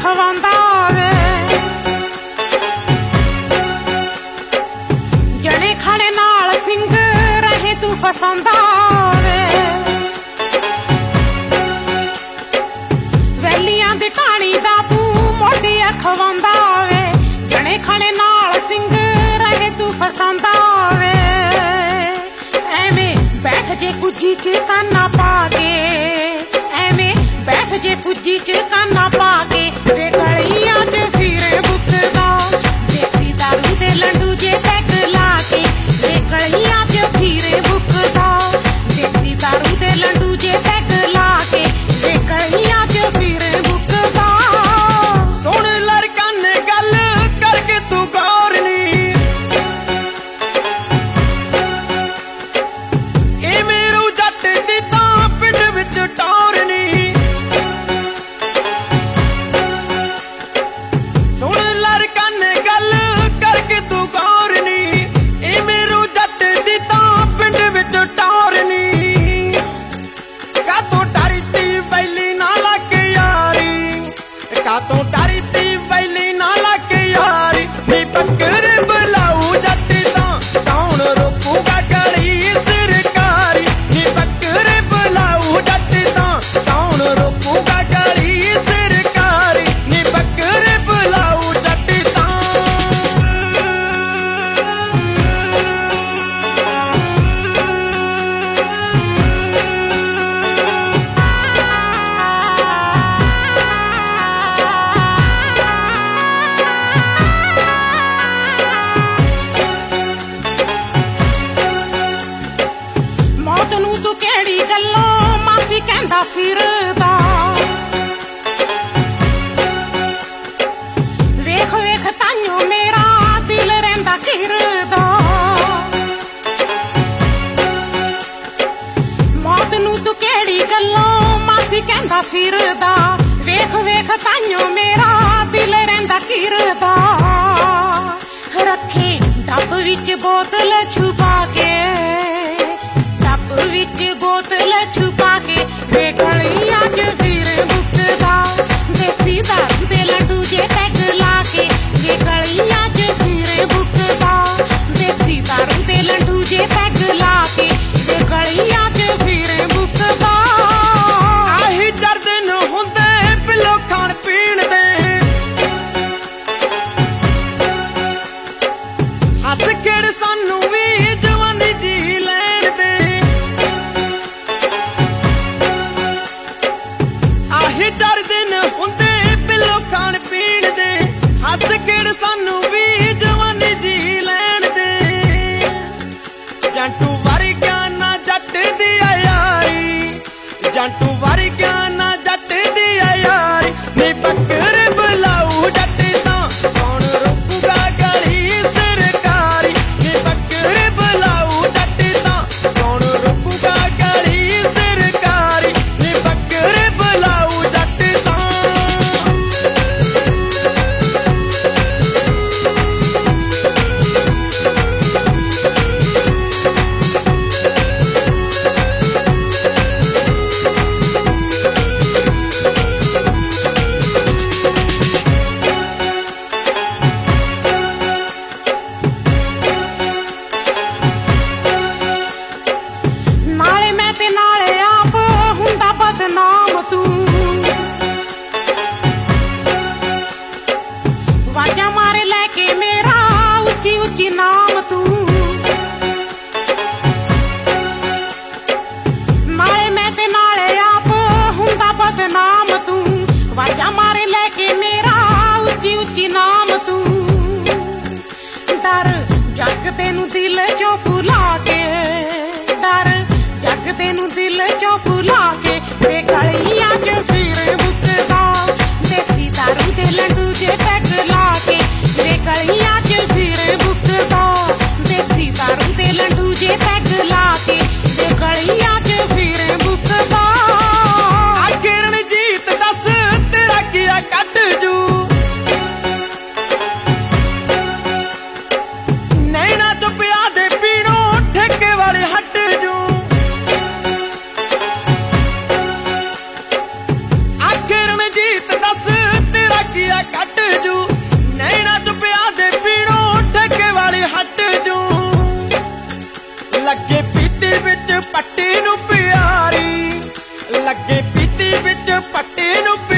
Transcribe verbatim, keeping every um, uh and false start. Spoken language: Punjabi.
ਖਵਾਉਂਦਾ ਵੇ ਜਣੇ ਖਾਣੇ ਨਾਲ ਸਿੰਘ ਰਹੇ ਤੂੰ ਫਸਾਉਂਦਾ ਵੇ ਵੈਲੀਆਂ ਦੀ ਟਾਣੀ ਦਾ ਤੂੰ ਮੋਢੀਆਂ ਖਵਾਉਂਦਾ ਵੇ ਜਣੇ ਖਾਣੇ ਨਾਲ ਸਿੰਘ ਰਹੇ ਤੂੰ ਫਸਾਉਂਦਾ ਵੇ ਐਵੇਂ ਬੈਠ ਜੇ ਕੁੱਜੀ ਚ ਕਾਨਾ ਪਾ ਕੇ ਐਵੇਂ ਬੈਠ ਜੇ ਕੁੱਜੀ ਚ ਕਾਨਾ ਪਾ ਕੇ ਵੇ ਗਲੀਆਂ ਚ ਫਿਰੇ ਬੁੱਕਦਾ ਦੇਸੀ ਦਾਰੂ ਦੇ ਲੰਡੂ ਜੇ ਪੈਗ ਲਾ ਕੇ ਵੇ ਗਲੀਆਂ ਚ ਫਿਰੇ ਬੁੱਕਦਾ ਦੇਸੀ ਦਾਰੂ ਦੇ ਲੰਡੂ ਜੇ ਪੈਗ ਲਾ ਕੇ ਵੇ ਗਲੀਆਂ ਚ ਫਿਰੇ ਬੁੱਕਦਾ ਸੁਣ ਲੜਕਾਂ ਨੇ ਗੱਲ ਕਰਕੇ ਤੂੰ ਗੌਰ ਨੀ ਇਹ ਮੇਰੂ ਜੱਟ ਦੀ ਤਾਂ ਪਿੰਡ ਵਿੱਚ ਟੌਰ ਨੀ ਸੁਣ ਲੜਕਾਂ ਨੇ ਗੱਲ ਕਰਕੇ ਤੂੰ ਗੌਰ ਨੀ ਇਹ ਮੇਰੂ ਜੱਟ ਦੀ ਤਾਂ ਪਿੰਡ ਵਿੱਚ ਟੌਰ ਨੀ ਕਾਤੋਂ ਡਰਦੀ ਵੈਲੀ ਨਾ ਲੱਗ ਯਾਰੀ ਕਾਤੋਂ ਡਰਦੀ ਵੈਲੀ ਨਾ ਲੱਗ ਯਾਰੀ ਨੀ ਬੱਕਰੇ ਬਲਾਉ ਜੱਟ ਤਾਂ ਕੌਣ ਰੋਕੂਗਾ ਗਲੀ ਸਰਕਾਰੀ ਨੀ ਬੱਕਰੇ ਬਲਾਉ ਜੱਟ ਤਾਂ ਕੌਣ ਰੋਕੂਗਾ ਗਲੀ ਸਰਕਾਰੀ ਨੀ ਬੱਕਰੇ ਬਲਾਉ ਜੱਟ ਤਾਂ ਮੌਤ ਨੂੰ ਤੂੰ ਕਿਹੜੀ ਗੱਲੋਂ ਮਾਸੀ ਕਹਿੰਦਾ ਫਿਰਦਾ ਵੇਖ ਵੇਖ ਤਾਈਓ ਮੇਰਾ ਦਿਲ ਰਹਿੰਦਾ ਘਿਰਦਾ ਮੌਤ ਨੂੰ ਤੂੰ ਕਿਹੜੀ ਗੱਲੋਂ ਮਾਸੀ ਕਹਿੰਦਾ ਫਿਰਦਾ ਵੇਖ ਵੇਖ ਤਾਈਓ ਮੇਰਾ ਦਿਲ ਰਹਿੰਦਾ ਘਿਰਦਾ ਰੱਖੇ ਡੱਬ ਵਿੱਚ ਬੋਤਲ ਛੁਪਾ ਕੇ ਡੱਬ ਵਿੱਚ ਬੋਤਲ ਛੁਪਾ ਕੇ ਵੇ ਗਲੀਆਂ ਚ ਫਿਰ ਬੁੱਕਦਾ ਦੇਸੀ ਦਾਰੂ ਦੇ ਲੱਡੂ ਜੇ ਪੈਗ ਲਾ ਕੇ ਵੇ ਗਲੀਆਂ ਚ ਫਿਰ ਬੁੱਕਦਾ ਦੇਸੀ ਦਾਰੂ ਦੇ ਲੱਡੂ ਜੇ ਪੈਗ ਲਾ ਕੇ ਵੇ ਗਲੀਆਂ ਚ ਫਿਰ ਬੁੱਕਦਾ ਆਹੀ ਚਾਰ ਦਿਨ ਹੁੰਦੇ ਪਿੱਲੋ ਖਾਣ ਪੀਣ ਦੇ ਹੱਥ ਖੇਡ ਸਾਨੂੰ ਵੀ ਜਵਾਨੀ ਜੀ ਲੈਣ ਦੇ ਆਹੀ ਚਾਰ ਦਿਨ ਹੁੰਦੇ ਪਿੱਲੋ ਖਾਣ ਪੀਣ ਦੇ ਹੱਥ ਖੇਡ ਸਾਨੂੰ ਵੀ ਜਵਾਨੀ ਜੀ ਲੈਣ ਦੇ ਜੰਟੂ ਵਰਗਿਆਂ ਨਾ ਜੱਟ ਦੀ ਆ ਯਾਰੀ ਜੰਟੂ ਵਰਗਿਆਂ ਨਾ ਜੱਟ ਦੀ ਆ ਯਾਰੀ ਨੀ ਬੱਕਰੇ ਬਲਾਉ ਜੱਟ ਤਾਂ ਕੌਣ ਰੋਕੂਗਾ ਗਲੀ ਸਰਕਾਰੀ ਨੀ ਬੱਕਰੇ ਬਲਾਉ ਜੱਟ ਤਾਂ ਕੌਣ ਰੋਕੂਗਾ ਗਲੀ ਸਰਕਾਰੀ ਨੀ ਬੱਕਰੇ ਬਲਾਉ ਜੱਟ ਤਾਂ ਨਾਲੇ ਮੈਂ ਤੇ ਨਾਲੇ ਆਪ ਹੁੰਦਾ ਬਦਨਾਮ ਤੂੰ ਵਾਜਾਂ ਮਾਰੇ ਲੈ ਕੇ ਮੇਰਾ ਉੱਚੀ ਉੱਚੀ ਨਾਮ ਤੂੰ ਨਾਲੇ ਮੈਂ ਤੇ ਨਾਲੇ ਆਪ ਹੁੰਦਾ ਬਦਨਾਮ ਤੂੰ ਵਾਜਾਂ ਮਾਰੇ ਲੈ ਕੇ ਮੇਰਾ ਉੱਚੀ ਉੱਚੀ ਨਾਮ ਤੂੰ ਡਰ ਜੱਗ ਤੈਨੂੰ ਦਿਲ ਚੋਂ ਭੁਲਾ ਕੇ ਡਰ ਜੱਗ ਤੈਨੂੰ ਦਿਲ ਚੋਂ ਭੁਲਾ ਕੇ ਵੇ ਗਲੀਆਂ ਚ ਫਿਰ ਬੁੱਕਦਾ ਦੇਸੀ ਦਾਰੂ ਦੇ ਲੰਡੂ ਜੇ ਪੈਗ ਲਾ ਕੇ ਵੇ ਗਲੀਆਂ ਚ ਫਿਰ ਬੁੱਕਦਾ ਦੇਸੀ ਦਾਰੂ ਦੇ ਲੰਡੂ ਜੇ ਪੈਗ ਲਾ ਕੇ ਵੇ ਗਲੀਆਂ ਚ ਫਿਰ ਬੁੱਕਦਾ ਆ ਕਿਰਨ ਜੀਤ ਦੱਸ ਤੇਰਾ ਕੀਆ ਕੱਢ ਜੂ ਨੈਣਾ ਚੁੱਪਿਆ ਦੇ ਪੀਣੋਂ ਠੇਕੇ ਵਾਲੇ ਹੱਟ ਜੂ ਲੱਗੇ ਪੀਤੀ ਵਿੱਚ ਪੱਟੇ ਨੂੰ